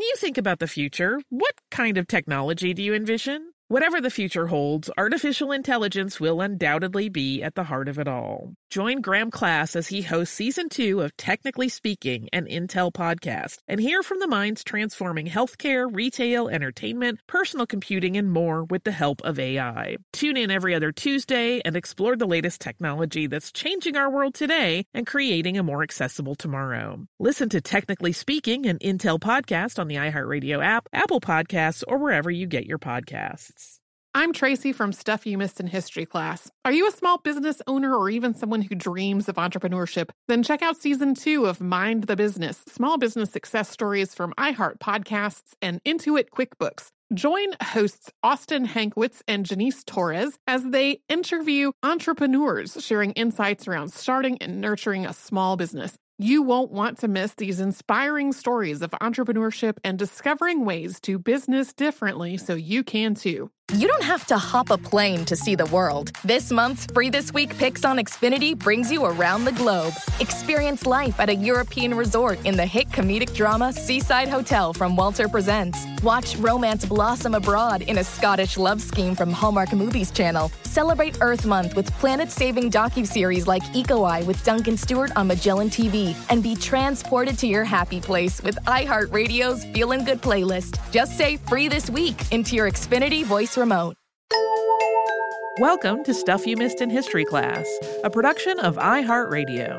you think about the future, what kind of technology do you envision? Whatever the future holds, artificial intelligence will undoubtedly be at the heart of it all. Join Graham Class as he hosts Season 2 of Technically Speaking, an Intel podcast, and hear from the minds transforming healthcare, retail, entertainment, personal computing, and more with the help of AI. Tune in every other Tuesday and explore the latest technology that's changing our world today and creating a more accessible tomorrow. Listen to Technically Speaking, an Intel podcast on the iHeartRadio app, Apple Podcasts, or wherever you get your podcasts. I'm Tracy from Stuff You Missed in History Class. Are you a small business owner or even someone who dreams of entrepreneurship? Then check out Season 2 of Mind the Business, small business success stories from iHeart Podcasts and Intuit QuickBooks. Join hosts Austin Hankwitz and Janice Torres as they interview entrepreneurs sharing insights around starting and nurturing a small business. You won't want to miss these inspiring stories of entrepreneurship and discovering ways to business differently so you can too. You don't have to hop a plane to see the world. This month's Free This Week Picks on Xfinity brings you around the globe. Experience life at a European resort in the hit comedic drama Seaside Hotel from Walter Presents. Watch romance blossom abroad in a Scottish love scheme from Hallmark Movies Channel. Celebrate Earth Month with planet-saving docuseries like Eco-Eye with Duncan Stewart on Magellan TV. And be transported to your happy place with iHeartRadio's Feelin' Good playlist. Just say Free This Week into your Xfinity voice remote. Welcome to Stuff You Missed in History Class, a production of iHeartRadio.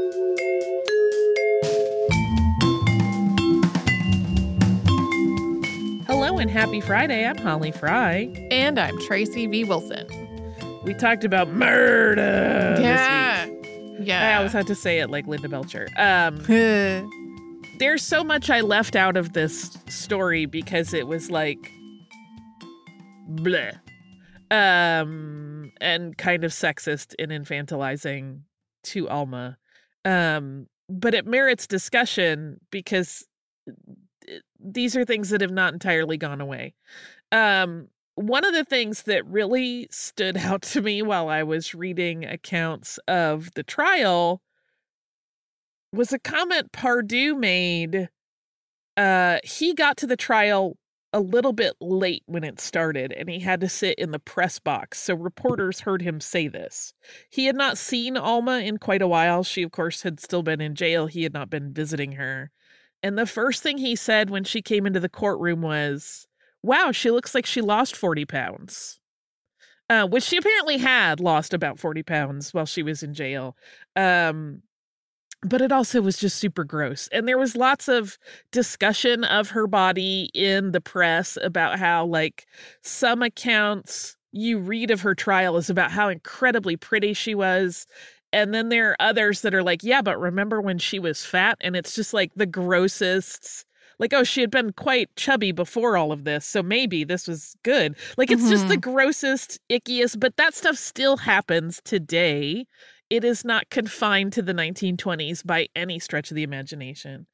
Hello and happy Friday. I'm Holly Fry. And I'm Tracy V. Wilson. We talked about murder this week. Yeah. I always had to say it like Linda Belcher. There's so much I left out of this story because it was like bleh. And kind of sexist and infantilizing to Alma. But it merits discussion because these are things that have not entirely gone away. One of the things that really stood out to me while I was reading accounts of the trial was a comment Pardue made. He got to the trial a little bit late when it started, and he had to sit in the press box. So reporters heard him say this. He had not seen Alma in quite a while. She, of course, had still been in jail. He had not been visiting her. And the first thing he said when she came into the courtroom was, wow, she looks like she lost 40 pounds. Which she apparently had lost about 40 pounds while she was in jail. But it also was just super gross. And there was lots of discussion of her body in the press about how, like, some accounts you read of her trial is about how incredibly pretty she was. And then there are others that are like, yeah, but remember when she was fat? And it's just like the grossest, like, oh, she had been quite chubby before all of this, so maybe this was good. Like, it's just the grossest, ickiest, but that stuff still happens today. It is not confined to the 1920s by any stretch of the imagination.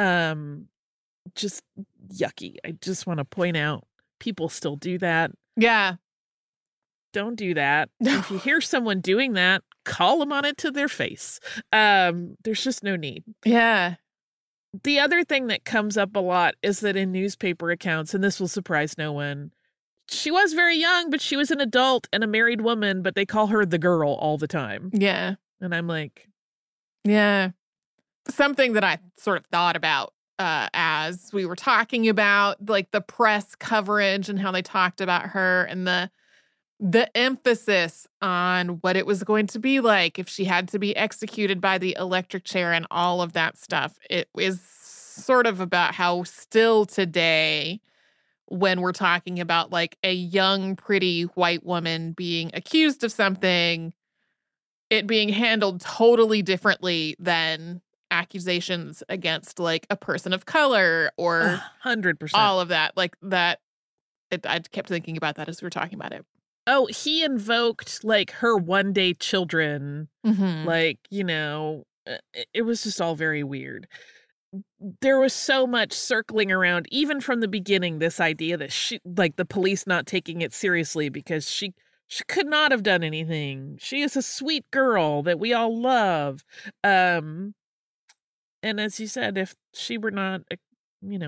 Just yucky. I just want to point out people still do that. Yeah. Don't do that. If you hear someone doing that, call them on it to their face. There's just no need. Yeah. The other thing that comes up a lot is that in newspaper accounts, and this will surprise no one, she was very young, but she was an adult and a married woman, but they call her the girl all the time. Yeah. And I'm like, yeah. Something that I sort of thought about as we were talking about, like, the press coverage and how they talked about her and the emphasis on what it was going to be like if she had to be executed by the electric chair and all of that stuff. It is sort of about how still today, when we're talking about, like, a young, pretty white woman being accused of something, it being handled totally differently than accusations against, like, a person of color or 100%. all of that. Like, that, I kept thinking about that as we were talking about it. Oh, he invoked, like, her one-day children. Like, you know, it was just all very weird. There was so much circling around, even from the beginning, this idea that she, like, the police not taking it seriously because she could not have done anything. She is a sweet girl that we all love. And as you said, if she were not, a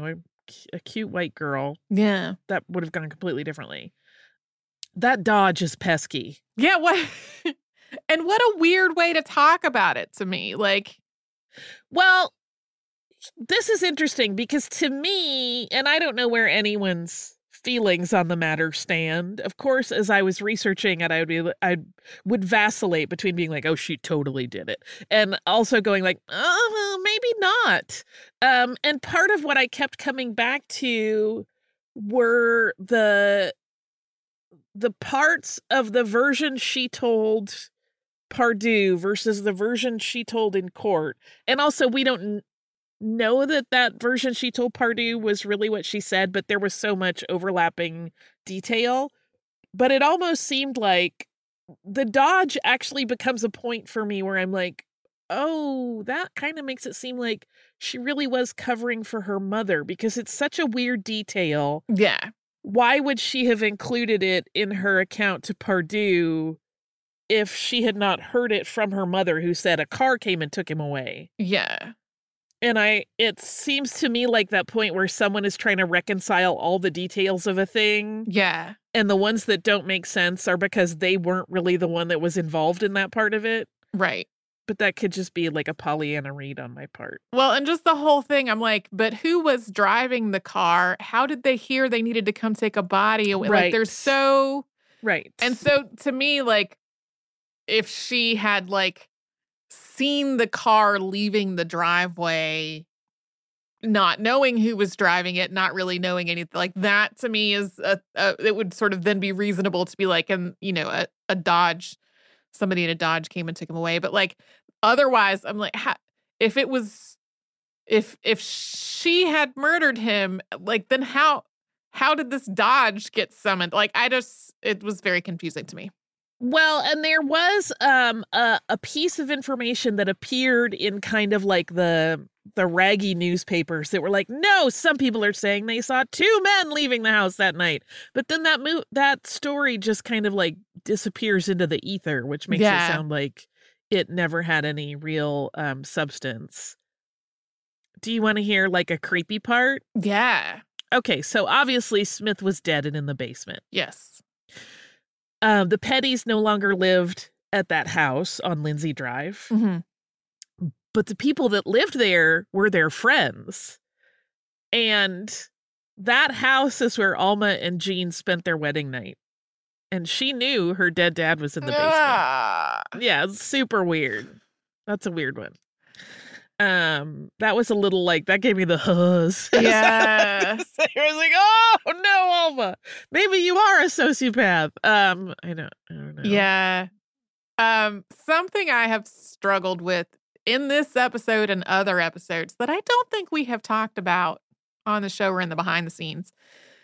a cute white girl. Yeah. That would have gone completely differently. That Dodge is pesky. Yeah, what and what a weird way to talk about it to me. Like, well, this is interesting because to me, and I don't know where anyone's feelings on the matter stand. Of course, as I was researching it, I would vacillate between being like, "Oh, she totally did it," and also going like, "Oh, well, maybe not." And part of what I kept coming back to were the parts of the version she told Pardue versus the version she told in court, and also we don't know that version she told Pardue was really what she said, but there was so much overlapping detail. But it almost seemed like the Dodge actually becomes a point for me where I'm like, oh, that kind of makes it seem like she really was covering for her mother because it's such a weird detail. yeah. Why would she have included it in her account to Pardue if she had not heard it from her mother who said a car came and took him away? Yeah. And it seems to me like that point where someone is trying to reconcile all the details of a thing. Yeah. And the ones that don't make sense are because they weren't really the one that was involved in that part of it. Right. But that could just be like a Pollyanna read on my part. Well, and just the whole thing, I'm like, but who was driving the car? How did they hear they needed to come take a body away? Right. Like, they're so... Right. And so, to me, like, if she had, like, seen the car leaving the driveway, not knowing who was driving it, not really knowing anything, like, that to me is, it would sort of then be reasonable to be like, a Dodge, somebody in a Dodge came and took him away. But, like, otherwise, I'm like, if she had murdered him, like, then how did this Dodge get summoned? Like, it was very confusing to me. Well, and there was a piece of information that appeared in kind of like the raggy newspapers that were like, no, some people are saying they saw two men leaving the house that night. But then that story just kind of like disappears into the ether, which makes it sound like it never had any real substance. Do you want to hear like a creepy part? Yeah. Okay, so obviously Smith was dead and in the basement. Yes. The Pettys no longer lived at that house on Lindsay Drive. Mm-hmm. But the people that lived there were their friends. And that house is where Alma and Jean spent their wedding night. And she knew her dead dad was in the basement. Yeah, it's super weird. That's a weird one. That was a little like, that gave me the huzz. Yeah. I was like, oh no, Alma, maybe you are a sociopath. I don't know. Yeah. Something I have struggled with in this episode and other episodes that I don't think we have talked about on the show or in the behind the scenes,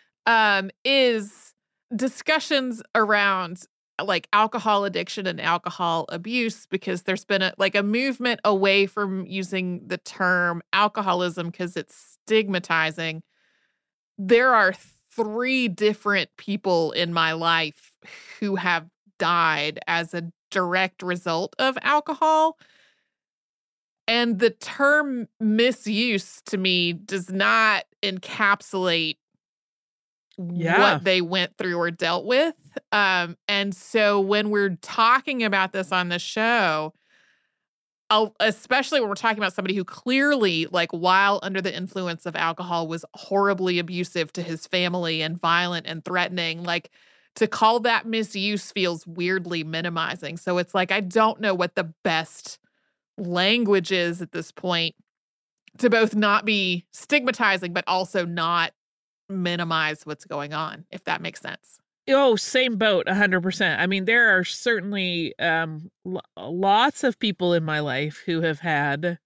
is discussions around like alcohol addiction and alcohol abuse, because there's been a movement away from using the term alcoholism because it's stigmatizing. There are 3 different people in my life who have died as a direct result of alcohol. And the term misuse to me does not encapsulate what they went through or dealt with. And so when we're talking about this on the show, especially when we're talking about somebody who clearly, like, while under the influence of alcohol was horribly abusive to his family and violent and threatening, like, to call that misuse feels weirdly minimizing. So it's like, I don't know what the best language is at this point to both not be stigmatizing, but also not minimize what's going on, if that makes sense. Oh, same boat, 100%. I mean, there are certainly lots of people in my life who have had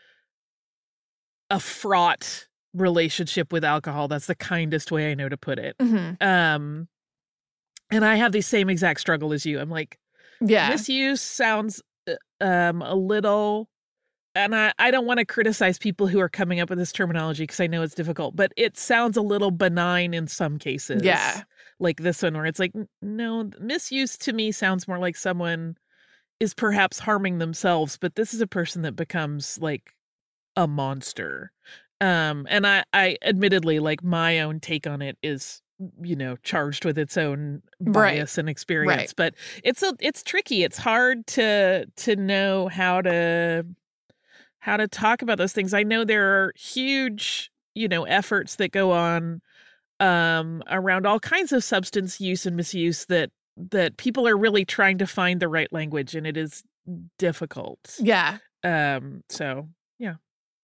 a fraught relationship with alcohol. That's the kindest way I know to put it. Mm-hmm. And I have the same exact struggle as you. I'm like, misuse sounds a little... And I don't want to criticize people who are coming up with this terminology because I know it's difficult, but it sounds a little benign in some cases. Yeah. Like this one where it's like, no, misuse to me sounds more like someone is perhaps harming themselves, but this is a person that becomes like a monster. And I admittedly, like, my own take on it is, charged with its own bias and experience, but it's tricky. It's hard to know how to talk about those things. I know there are huge, efforts that go on around all kinds of substance use and misuse that people are really trying to find the right language, and it is difficult. Yeah. So yeah.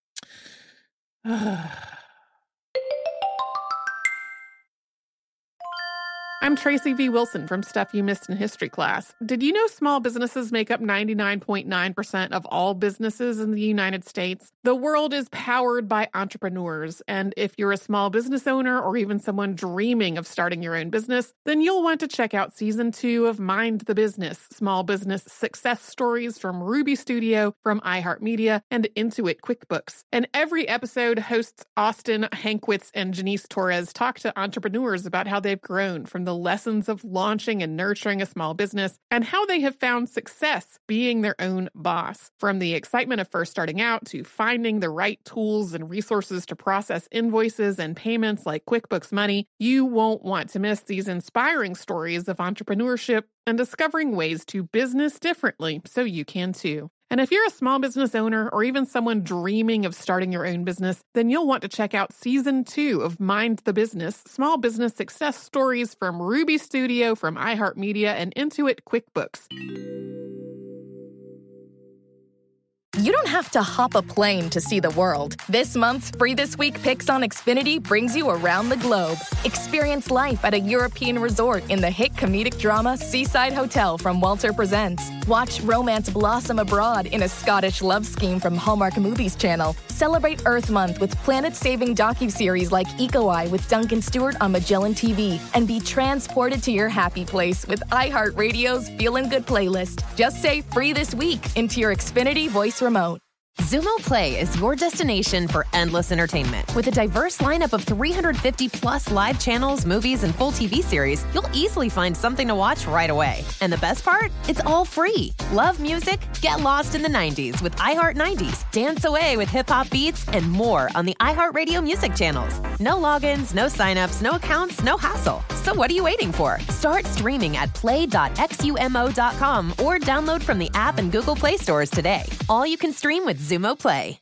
I'm Tracy V. Wilson from Stuff You Missed in History Class. Did you know small businesses make up 99.9% of all businesses in the United States? The world is powered by entrepreneurs, and if you're a small business owner or even someone dreaming of starting your own business, then you'll want to check out Season 2 of Mind the Business, Small Business Success Stories from Ruby Studio, from iHeartMedia, and Intuit QuickBooks. And every episode, hosts Austin Hankwitz and Janice Torres talk to entrepreneurs about how they've grown from the lessons of launching and nurturing a small business and how they have found success being their own boss. From the excitement of first starting out to finding the right tools and resources to process invoices and payments like QuickBooks Money, you won't want to miss these inspiring stories of entrepreneurship and discovering ways to business differently so you can too. And if you're a small business owner or even someone dreaming of starting your own business, then you'll want to check out Season 2 of Mind the Business, Small Business Success Stories from Ruby Studio, from iHeartMedia, and Intuit QuickBooks. You don't have to hop a plane to see the world. This month's Free This Week Picks on Xfinity brings you around the globe. Experience life at a European resort in the hit comedic drama Seaside Hotel from Walter Presents. Watch romance blossom abroad in a Scottish love scheme from Hallmark Movies Channel. Celebrate Earth Month with planet-saving docuseries like Eco Eye with Duncan Stewart on Magellan TV. And be transported to your happy place with iHeartRadio's Feelin' Good playlist. Just say Free This Week into your Xfinity voice remote. Xumo Play is your destination for endless entertainment. With a diverse lineup of 350-plus live channels, movies, and full TV series, you'll easily find something to watch right away. And the best part? It's all free. Love music? Get lost in the 90s with iHeart 90s, dance away with hip-hop beats, and more on the iHeartRadio music channels. No logins, no signups, no accounts, no hassle. So what are you waiting for? Start streaming at play.xumo.com or download from the app and Google Play stores today. All you can stream with Xumo Play.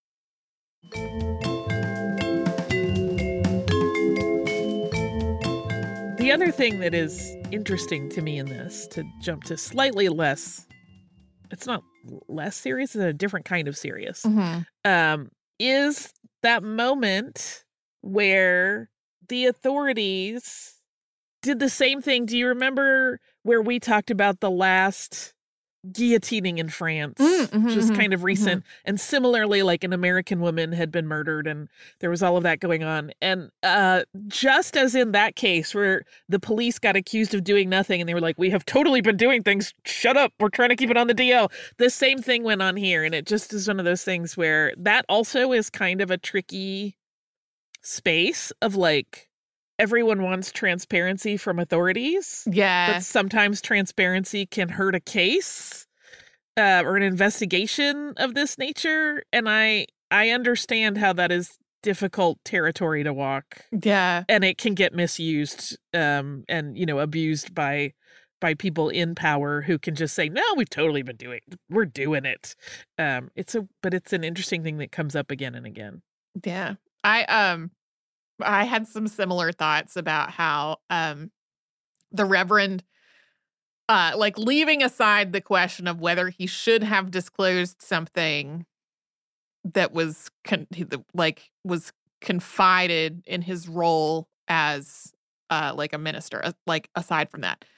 The other thing that is interesting to me in this, to jump to slightly less, it's not less serious, it's a different kind of serious, is that moment where the authorities did the same thing. Do you remember where we talked about the last guillotining in France, which was kind of recent, and similarly, like, an American woman had been murdered, and there was all of that going on. And just as in that case where the police got accused of doing nothing, and they were like, we have totally been doing things, shut up, we're trying to keep it on the DL. The same thing went on here, and it just is one of those things where that also is kind of a tricky space of, like, everyone wants transparency from authorities. Yeah. But sometimes transparency can hurt a case or an investigation of this nature. And I understand how that is difficult territory to walk. Yeah. And it can get misused and, abused by people in power who can just say, no, we've totally been we're doing it. But it's an interesting thing that comes up again and again. Yeah. I had some similar thoughts about how the Reverend, leaving aside the question of whether he should have disclosed something that was was confided in his role as a minister, aside from that,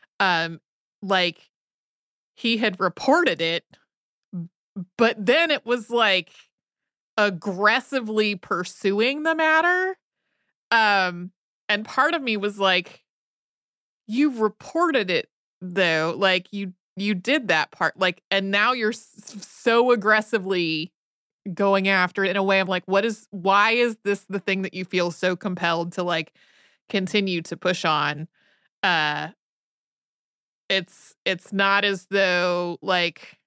he had reported it, but then it was aggressively pursuing the matter. And part of me was like, you've reported it though. You did that part, and now you're so aggressively going after it in a way. I'm like, why is this the thing that you feel so compelled to continue to push on? It's not as though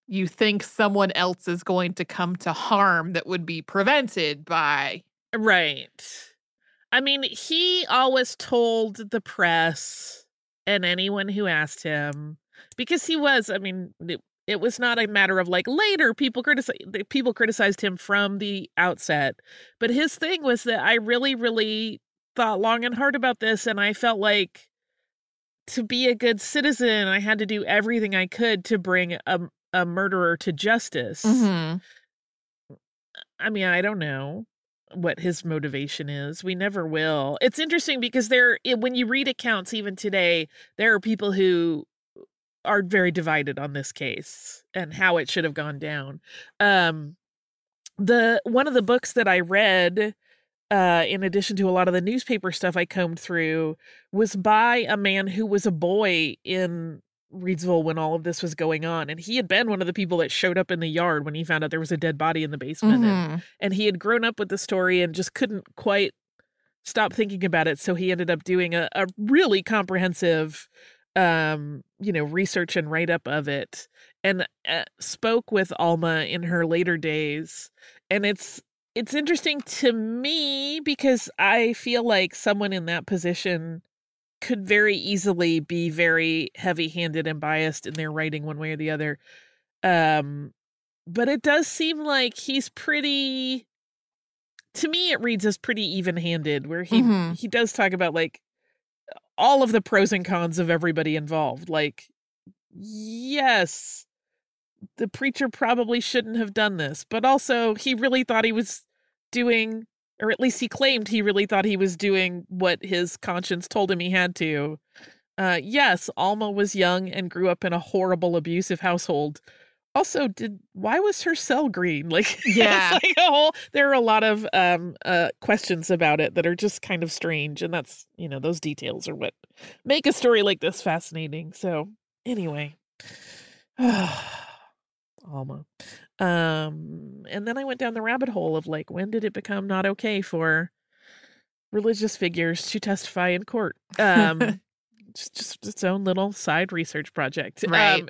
you think someone else is going to come to harm that would be prevented by. Right. I mean, he always told the press and anyone who asked him, because he was, I mean, it was not a matter of like later people criticized him from the outset. But his thing was that I really, really thought long and hard about this. And I felt like to be a good citizen, I had to do everything I could to bring a murderer to justice. Mm-hmm. I mean, I don't know what his motivation is. We never will. It's interesting because when you read accounts even today, there are people who are very divided on this case and how it should have gone down. One of the books that I read, in addition to a lot of the newspaper stuff I combed through, was by a man who was a boy in Reidsville when all of this was going on. And he had been one of the people that showed up in the yard when he found out there was a dead body in the basement. Mm-hmm. And he had grown up with the story and just couldn't quite stop thinking about it. So he ended up doing a really comprehensive, research and write-up of it, and spoke with Alma in her later days. And it's interesting to me because I feel like someone in that position could very easily be very heavy-handed and biased in their writing one way or the other. But it does seem like he's pretty, to me it reads as pretty even-handed, where he does talk about like all of the pros and cons of everybody involved. Like, yes, the preacher probably shouldn't have done this, but also he really thought he was doing, or at least he claimed he really thought he was doing what his conscience told him he had to. Yes, Alma was young and grew up in a horrible, abusive household. Also, why was her cell green? Like, yeah, it's like there are a lot of questions about it that are just kind of strange, and that's, those details are what make a story like this fascinating. So, anyway, Alma. And then I went down the rabbit hole of like, when did it become not okay for religious figures to testify in court? Just its own little side research project. Right.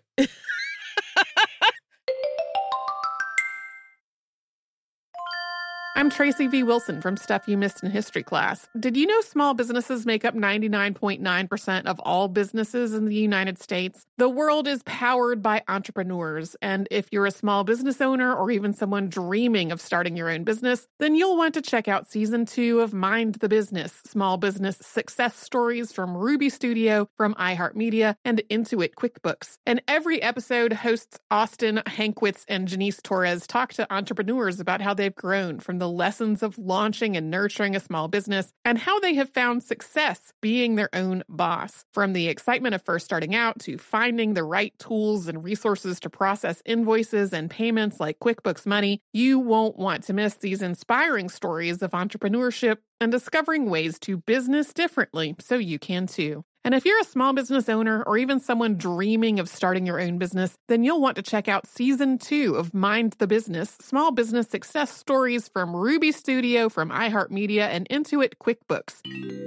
I'm Tracy V. Wilson from Stuff You Missed in History Class. Did you know small businesses make up 99.9% of all businesses in the United States? The world is powered by entrepreneurs, and if you're a small business owner or even someone dreaming of starting your own business, then you'll want to check out Season 2 of Mind the Business, small business success stories from Ruby Studio, from iHeartMedia, and Intuit QuickBooks. And every episode, hosts Austin Hankwitz and Janice Torres talk to entrepreneurs about how they've grown from the lessons of launching and nurturing a small business and how they have found success being their own boss. From the excitement of first starting out to finding the right tools and resources to process invoices and payments like QuickBooks Money, you won't want to miss these inspiring stories of entrepreneurship and discovering ways to business differently so you can too. And if you're a small business owner or even someone dreaming of starting your own business, then you'll want to check out Season 2 of Mind the Business, small business success stories from Ruby Studio, from iHeartMedia, and Intuit QuickBooks.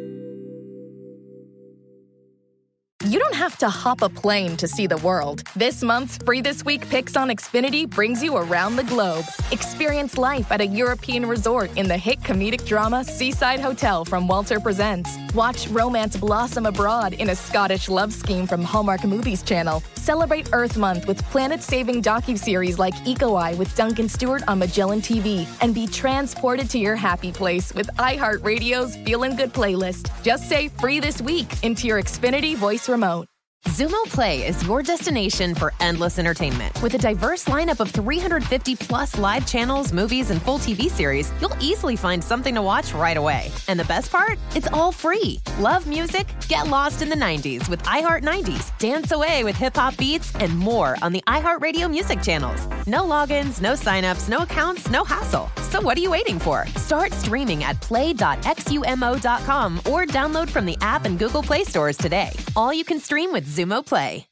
You don't have to hop a plane to see the world. This month's Free This Week Picks on Xfinity brings you around the globe. Experience life at a European resort in the hit comedic drama Seaside Hotel from Walter Presents. Watch romance blossom abroad in a Scottish love scheme from Hallmark Movies Channel. Celebrate Earth Month with planet-saving docuseries like Eco Eye with Duncan Stewart on Magellan TV. And be transported to your happy place with iHeartRadio's Feelin' Good playlist. Just say Free This Week into your Xfinity voice remote. Xumo Play is your destination for endless entertainment. With a diverse lineup of 350 plus live channels, movies, and full TV series, you'll easily find something to watch right away. And the best part? It's all free. Love music? Get lost in the 90s with iHeart 90s, dance away with hip-hop beats, and more on the iHeartRadio music channels. No logins, no signups, no accounts, no hassle. So what are you waiting for? Start streaming at play.xumo.com or download from the app and Google Play stores today. All you can stream with Xumo Play.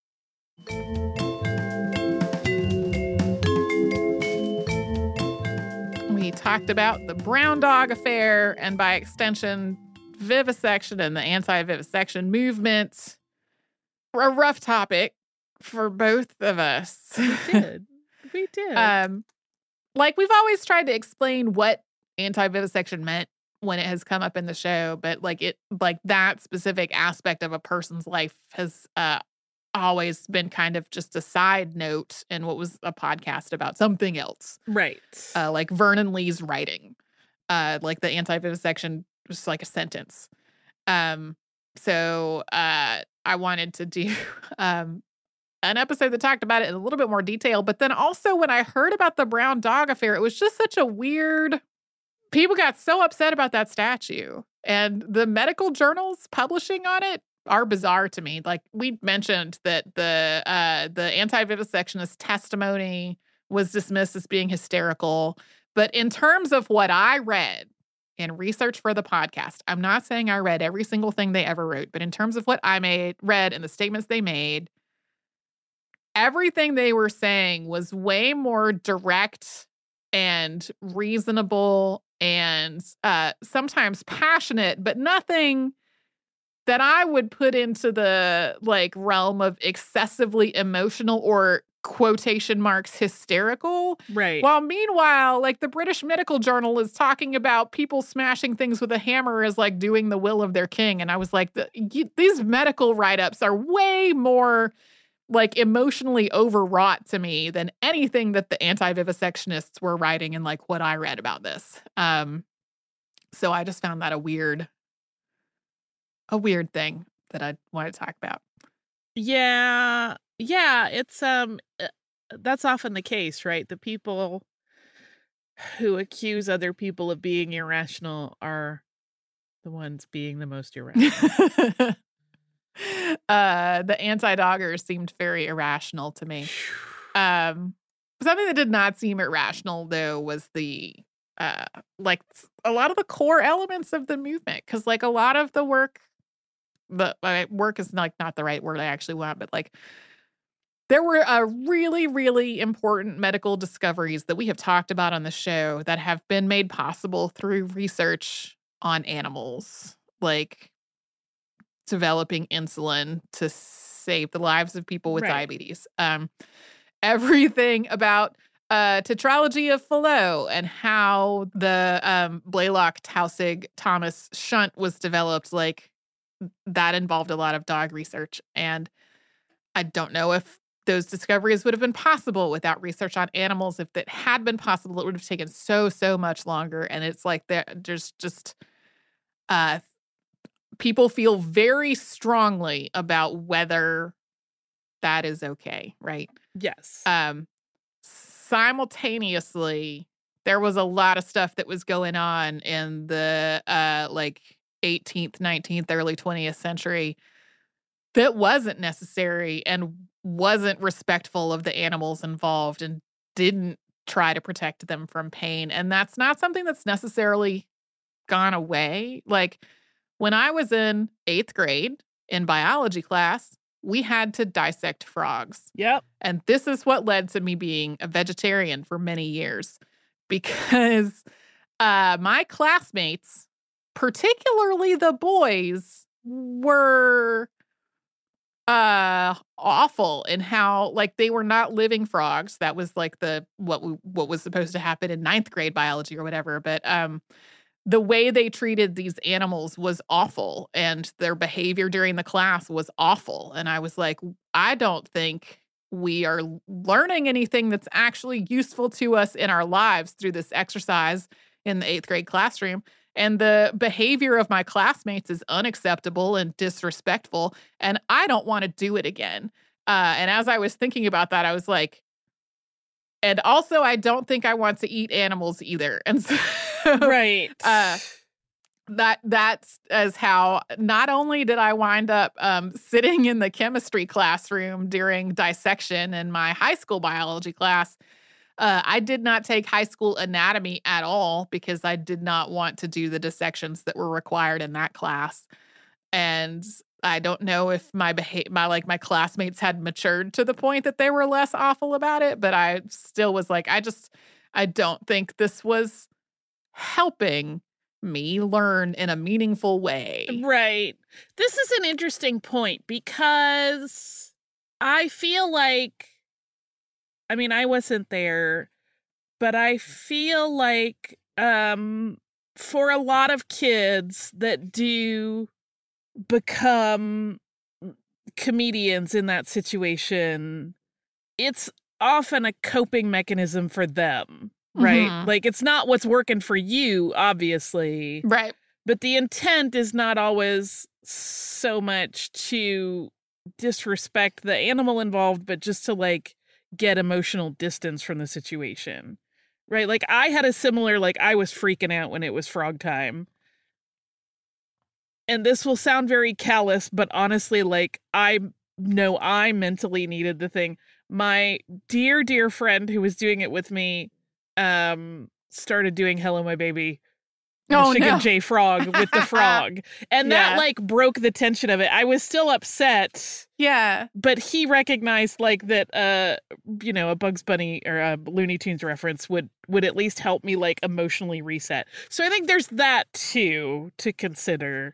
We talked about the brown dog affair and, by extension, vivisection and the anti-vivisection movement. A rough topic for both of us. We did. We did. Like we've always tried to explain what anti-vivisection meant when it has come up in the show, but like that specific aspect of a person's life has always been kind of just a side note in what was a podcast about something else. Right. Like Vernon Lee's writing. Like the anti-vivisection was like a sentence. So I wanted to do an episode that talked about it in a little bit more detail. But then also when I heard about the brown dog affair, it was just such a weird... People got so upset about that statue. And the medical journals publishing on it are bizarre to me. Like we mentioned that the anti-vivisectionist testimony was dismissed as being hysterical. But in terms of what I read in research for the podcast, I'm not saying I read every single thing they ever wrote, but in terms of what I read and the statements they made, everything they were saying was way more direct and reasonable and sometimes passionate, but nothing that I would put into the like realm of excessively emotional or quotation marks hysterical. Right. While meanwhile, like the British Medical Journal is talking about people smashing things with a hammer as like doing the will of their king. And I was like, these medical write-ups are way more like emotionally overwrought to me than anything that the anti-vivisectionists were writing in like what I read about this. So I just found that a weird thing that I want to talk about. Yeah, it's that's often the case, right? The people who accuse other people of being irrational are the ones being the most irrational. The anti-doggers seemed very irrational to me. Something that did not seem irrational though was the like a lot of the core elements of the movement, because like a lot of the work, but work is like not the right word I actually want, but like there were really, really important medical discoveries that we have talked about on the show that have been made possible through research on animals, like developing insulin to save the lives of people with diabetes. Everything about tetralogy of Fallot and how the Blalock-Taussig-Thomas shunt was developed, like that involved a lot of dog research. And I don't know if those discoveries would have been possible without research on animals. If it had been possible, it would have taken so much longer. And it's like there's just people feel very strongly about whether that is okay, right? Yes. Simultaneously, there was a lot of stuff that was going on in the like 18th, 19th, early 20th century that wasn't necessary and wasn't respectful of the animals involved and didn't try to protect them from pain. And that's not something that's necessarily gone away. Like when I was in 8th grade in biology class, we had to dissect frogs. Yep. And this is what led to me being a vegetarian for many years, because my classmates, particularly the boys, were awful in how like they were not living frogs. That was like what was supposed to happen in 9th grade biology or whatever. But the way they treated these animals was awful, and their behavior during the class was awful. And I was like, I don't think we are learning anything that's actually useful to us in our lives through this exercise in the 8th grade classroom. And the behavior of my classmates is unacceptable and disrespectful, and I don't want to do it again. And as I was thinking about that, I was like, and also I don't think I want to eat animals either. And so right. That's as how not only did I wind up sitting in the chemistry classroom during dissection in my high school biology class, I did not take high school anatomy at all because I did not want to do the dissections that were required in that class. And I don't know if my classmates had matured to the point that they were less awful about it, but I still was like, I don't think this was helping me learn in a meaningful way. Right. This is an interesting point because I feel like, I mean, I wasn't there, but I feel like for a lot of kids that do become comedians in that situation, it's often a coping mechanism for them, right? Mhm. Like, it's not what's working for you, obviously, Right. but the intent is not always so much to disrespect the animal involved, but just to like get emotional distance from the situation. Right? Like I had a similar, like I was freaking out when it was frog time. And this will sound very callous, but honestly, like I know I mentally needed the thing. My dear, dear friend who was doing it with me started doing Hello My Baby, Oh, Michigan no. J. Frog with the frog. And that Yeah. like broke the tension of it. I was still upset, Yeah. but he recognized like that you know, a Bugs Bunny or a Looney Tunes reference would at least help me like emotionally reset. So I think there's that too to consider.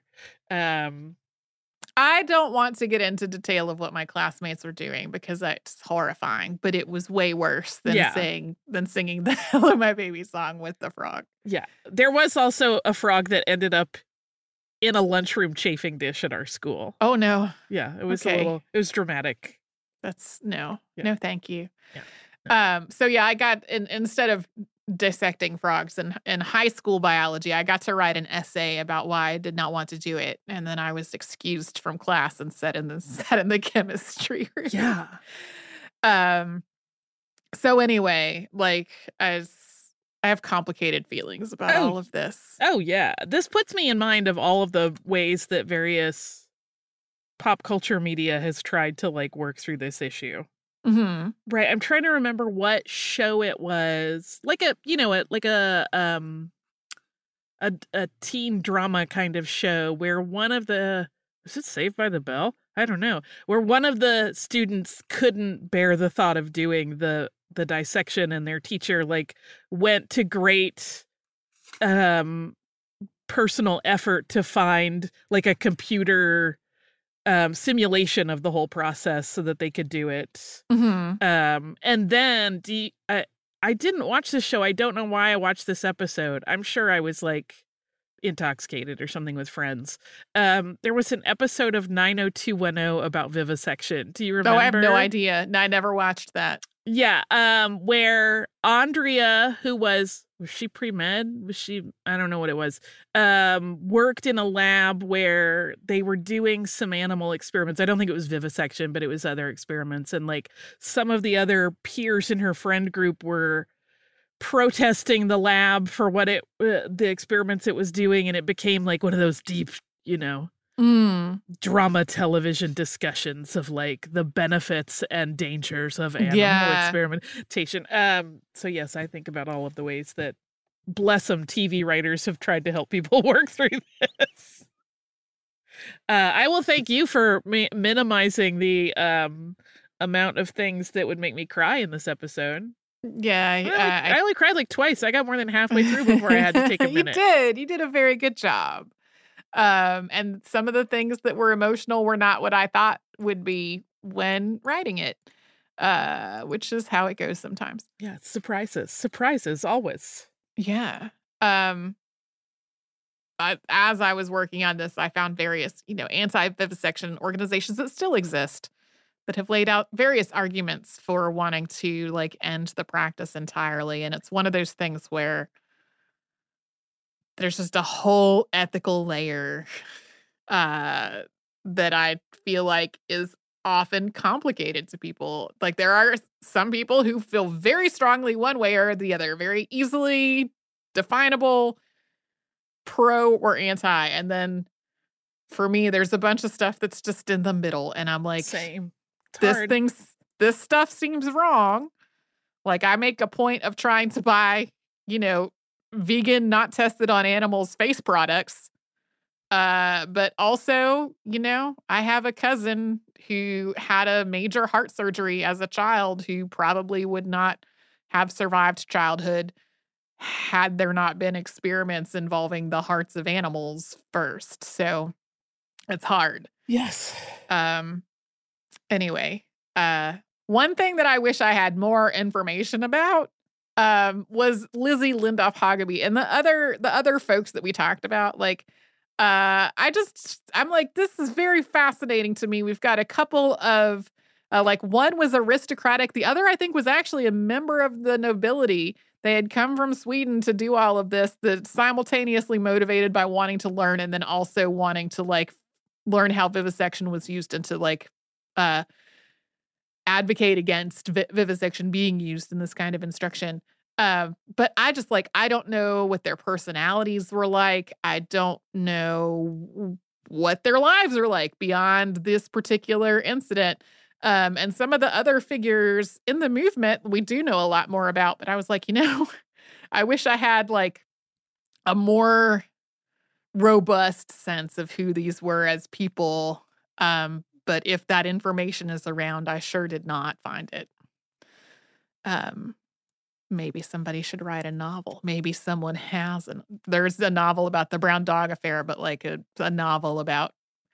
I don't want to get into detail of what my classmates were doing because that's horrifying, but it was way worse than Yeah. singing the Hello My Baby song with the frog. Yeah. There was also a frog that ended up in a lunchroom chafing dish at our school. Oh, no. Yeah, it was Okay. it was dramatic. That's no. Yeah. No, thank you. Yeah. So yeah, I got instead of dissecting frogs in high school biology, I got to write an essay about why I did not want to do it. And then I was excused from class and sat in the chemistry room. Yeah. So anyway, like I have complicated feelings about all of this. Oh yeah. This puts me in mind of all of the ways that various pop culture media has tried to like work through this issue. Mm-hmm. Right. I'm trying to remember what show it was. Like a, you know, a teen drama kind of show where one of the, was it Saved by the Bell? I don't know. Where one of the students couldn't bear the thought of doing the dissection, and their teacher like went to great personal effort to find like a computer simulation of the whole process so that they could do it. Mm-hmm. And then I didn't watch this show. I don't know why I watched this episode. I'm sure I was like intoxicated or something with friends. There was an episode of 90210 about vivisection. Do you remember? Oh, I have no idea. I never watched that. Yeah, where Andrea, who was she pre-med? Was she, I don't know what it was, worked in a lab where they were doing some animal experiments. I don't think it was vivisection, but it was other experiments. And like some of the other peers in her friend group were protesting the lab for what the experiments it was doing. And it became like one of those deep, you know, drama television discussions of like the benefits and dangers of animal experimentation. So yes, I think about all of the ways that, bless them, TV writers have tried to help people work through this. I will thank you for minimizing the amount of things that would make me cry in this episode. Yeah, I only cried like twice. I got more than halfway through before I had to take a minute. You did a very good job. And some of the things that were emotional were not what I thought would be when writing it, which is how it goes sometimes. Yeah, surprises always. Yeah. As I was working on this, I found various, anti-vivisection organizations that still exist that have laid out various arguments for wanting to like end the practice entirely. And it's one of those things where there's just a whole ethical layer that I feel like is often complicated to people. Like there are some people who feel very strongly one way or the other, very easily definable pro or anti. And then for me, there's a bunch of stuff that's just in the middle. And I'm like, same. This stuff seems wrong. Like I make a point of trying to buy, vegan, not tested on animals face products. But also, I have a cousin who had a major heart surgery as a child who probably would not have survived childhood had there not been experiments involving the hearts of animals first. So it's hard. Yes. Anyway, One thing that I wish I had more information about was Lizzie Lindoff Hoggaby and the other folks that we talked about. Like, I'm like, this is very fascinating to me. We've got a couple of like, one was aristocratic, the other I think was actually a member of the nobility. They had come from Sweden to do all of this, that simultaneously motivated by wanting to learn and then also wanting to like learn how vivisection was used and to like advocate against vivisection being used in this kind of instruction. But I just like, I don't know what their personalities were like. I don't know what their lives are like beyond this particular incident. And some of the other figures in the movement, we do know a lot more about, but I was like, I wish I had like a more robust sense of who these were as people. But if that information is around, I sure did not find it. Maybe somebody should write a novel. Maybe someone has. There's a novel about the Brown Dog Affair, but like a novel about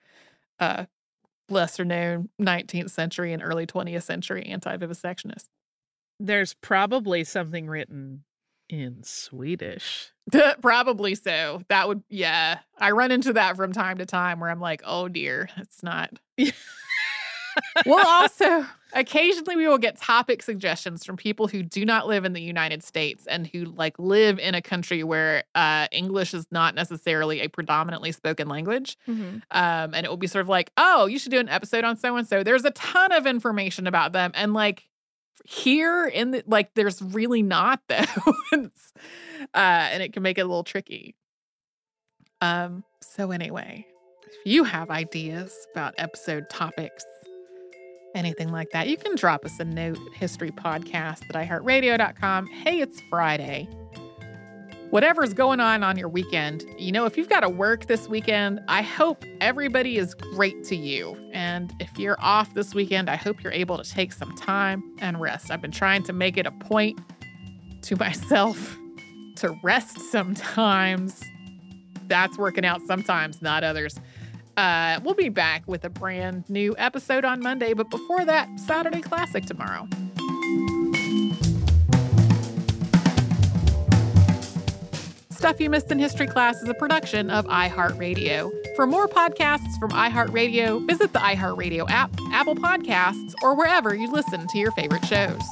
lesser known 19th century and early 20th century anti-vivisectionists. There's probably something written in Swedish. Probably so. That would, yeah. I run into that from time to time where I'm like, oh dear, it's not. Well, also, occasionally we will get topic suggestions from people who do not live in the United States and who like live in a country where English is not necessarily a predominantly spoken language. Mm-hmm. And it will be sort of like, oh, you should do an episode on so-and-so. There's a ton of information about them. And like here in the, like, there's really not though. And it can make it a little tricky. So anyway, if you have ideas about episode topics, anything like that, you can drop us a note at historypodcast@iheartradio.com. Hey, it's Friday. Whatever's going on your weekend, if you've got to work this weekend, I hope everybody is great to you. And if you're off this weekend, I hope you're able to take some time and rest. I've been trying to make it a point to myself to rest sometimes. That's working out sometimes, not others. We'll be back with a brand new episode on Monday, but before that, Saturday Classic tomorrow. Stuff You Missed in History Class is a production of iHeartRadio. For more podcasts from iHeartRadio, visit the iHeartRadio app, Apple Podcasts, or wherever you listen to your favorite shows.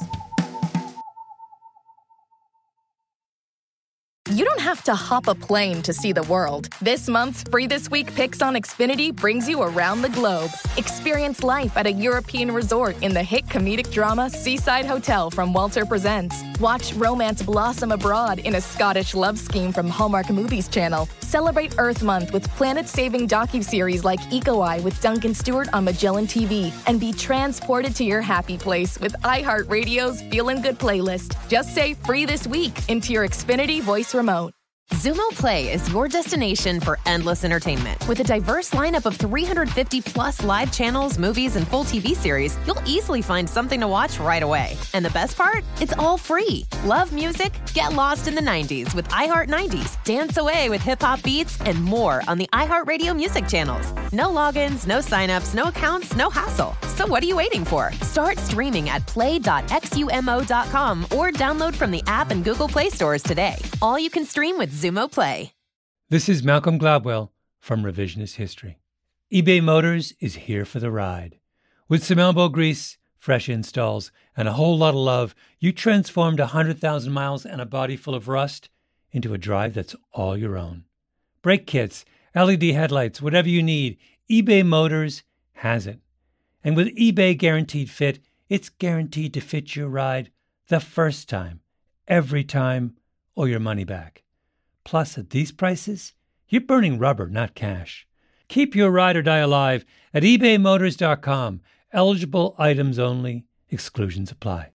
You don't have to hop a plane to see the world. This month's Free This Week Picks on Xfinity brings you around the globe. Experience life at a European resort in the hit comedic drama Seaside Hotel from Walter Presents. Watch romance blossom abroad in a Scottish love scheme from Hallmark Movies Channel. Celebrate Earth Month with planet-saving docuseries like Eco Eye with Duncan Stewart on Magellan TV. And be transported to your happy place with iHeartRadio's Feelin' Good playlist. Just say Free This Week into your Xfinity voice remote. Xumo Play is your destination for endless entertainment. With a diverse lineup of 350 plus live channels, movies, and full TV series, you'll easily find something to watch right away. And the best part? It's all free. Love music? Get lost in the 90s with iHeart 90s, dance away with hip-hop beats, and more on the iHeartRadio music channels. No logins, no signups, no accounts, no hassle. So what are you waiting for? Start streaming at play.xumo.com or download from the app and Google Play stores today. All you can stream with Xumo Play. This is Malcolm Gladwell from Revisionist History. eBay Motors is here for the ride. With some elbow grease, fresh installs, and a whole lot of love, you transformed 100,000 miles and a body full of rust into a drive that's all your own. Brake kits, LED headlights, whatever you need, eBay Motors has it. And with eBay Guaranteed Fit, it's guaranteed to fit your ride the first time, every time, or your money back. Plus, at these prices, you're burning rubber, not cash. Keep your ride or die alive at ebaymotors.com. Eligible items only. Exclusions apply.